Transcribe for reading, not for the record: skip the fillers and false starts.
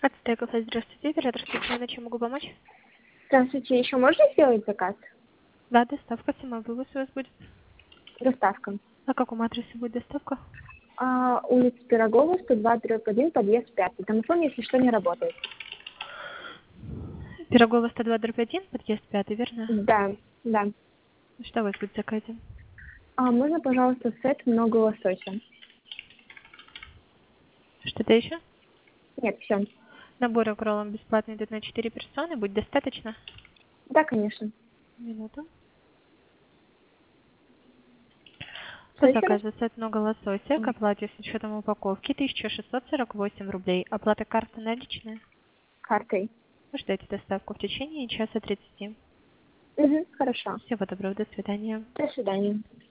Ацтек кафе, здравствуйте. Оператор специально, чем могу помочь? Здравствуйте, еще можно сделать заказ? Да, доставка, самовывоз у вас будет. Доставка. На каком адресе будет доставка? Улица Пирогова, 102/1, подъезд 5. Домофон, если что, не работает. Пирогова 102/1, подъезд 5, верно? Да, да. Что у вас будет в заказе? Можно, пожалуйста, сет много лосося? Что-то еще? Нет, все. Набор акролом бесплатный идет на 4 персоны. Будет достаточно? Да, конечно. Минуту. По Что еще раз? заказу сет много лосося к оплате с учетом упаковки 1648 рублей. Оплата карты наличная. Картой. Вы ждете доставку в течение часа 30. Угу, хорошо. Всего доброго, до свидания. До свидания.